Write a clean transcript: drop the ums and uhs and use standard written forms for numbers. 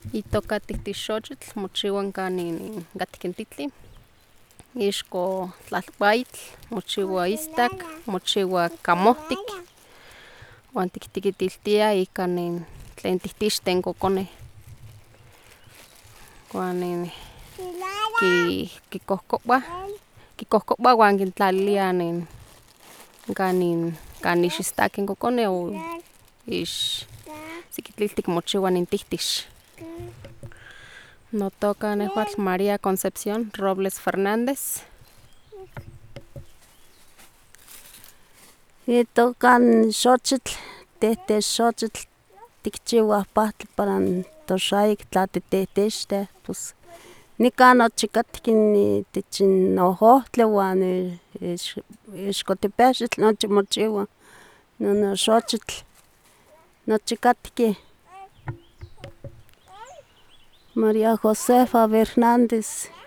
Itoka tihtixochitl mochiua kanin katka titli, ixko tlalpaitl, mochiua istak, mochiua kamohtik, uan tiktikitiltia ika tlen tihtixten kokoneh, uan kikohkopua uan kintlalilia kan ixistakeh in kokoneh o sekitliltik mochiua nin tihtix. Notoka nehuatl María Concepción Robles Fernández. Itoka n xochitl, tehtexochitl tikchiuah pahtli para toxayik tla titehtixteh pos nikan nochi katka itich n ohohtli uan ixko tepexitl nochi mochiua non xochitl, nochi katki. María Josefa Fernández.